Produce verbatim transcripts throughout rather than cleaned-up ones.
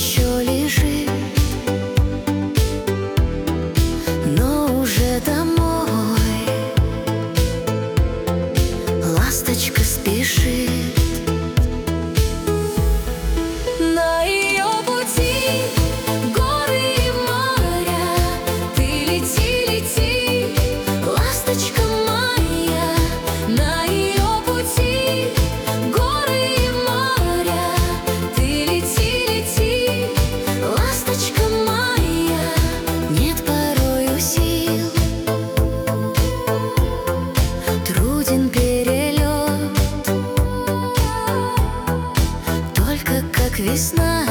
еще лежит, но уже домой ласточка спешит. На ее пути горы и моря, ты лети, лети, ласточка моя. На ее пути горы и моря, ты лети, лети, ласточка моя. Нет порою сил, труден перелет, только как весна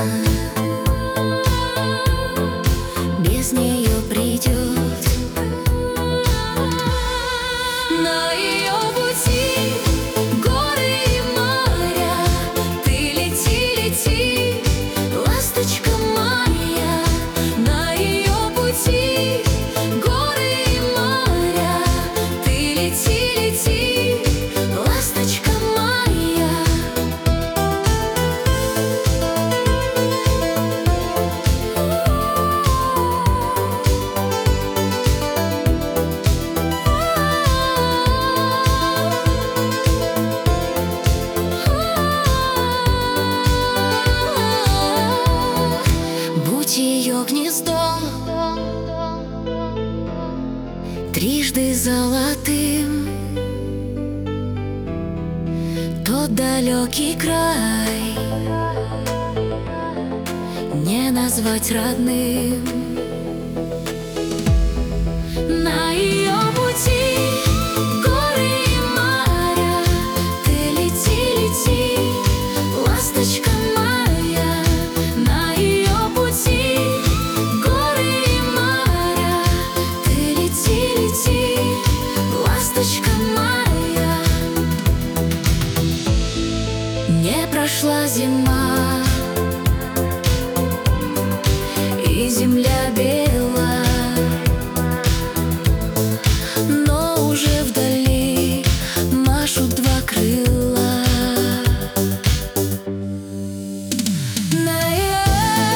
без нее придет. На ее пути горы и моря, ты лети, лети, ласточка моя. На ее пути горы и моря, ты лети, лети, ласточка моя. Будь ее гнездом трижды золотым, тот далекий край не назвать родным. На ее пути горы и моря, ты лети, лети, ласточка моя. На ее пути горы и моря, ты лети, лети, ласточка моя. Не прошла зима, и земля бела, но уже вдали машут два крыла. На ее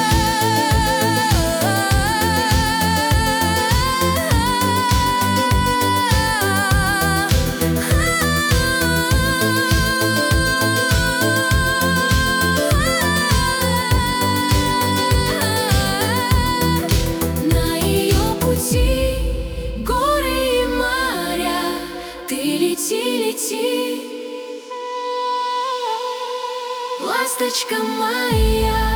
На ее пути горы и моря, ты лети, лети, ласточка моя.